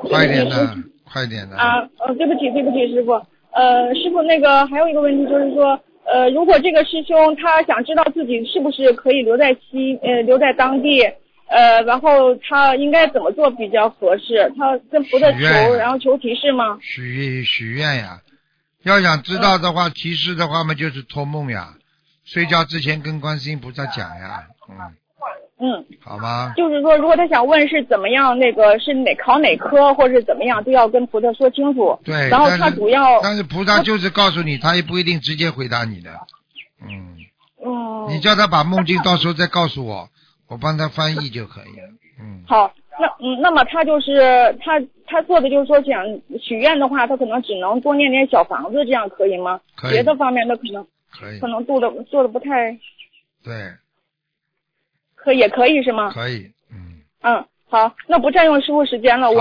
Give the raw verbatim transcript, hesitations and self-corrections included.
快点的，快点的。 啊，呃，对不起，对不起，师傅。呃，师傅，那个还有一个问题就是说，呃，如果这个师兄他想知道自己是不是可以留在西，呃，留在当地，呃，然后他应该怎么做比较合适？他跟菩萨求，然后求提示吗？ 许许愿呀，要想知道的话，嗯、提示的话嘛，就是托梦呀，睡觉之前跟观世音菩萨讲呀，嗯。 嗯， 好吗？ 就是说，如果他想问是怎么样，那个是哪考哪科，或者是怎么样，都要跟菩萨说清楚。 对， 然后他主要， 但是菩萨就是告诉你，他也不一定直接回答你的。嗯。 嗯。 你叫他把梦境到时候再告诉我，我帮他翻译就可以了。嗯。 好，那嗯，那么他就是他他做的就是说想许愿的话，他可能只能多念点小房子，这样可以吗？ 可以。 别的方面的可能可以。 可能做的做的不太。 对。 可也可以是吗？ 可以，嗯。 嗯，好，那不占用师傅时间了。我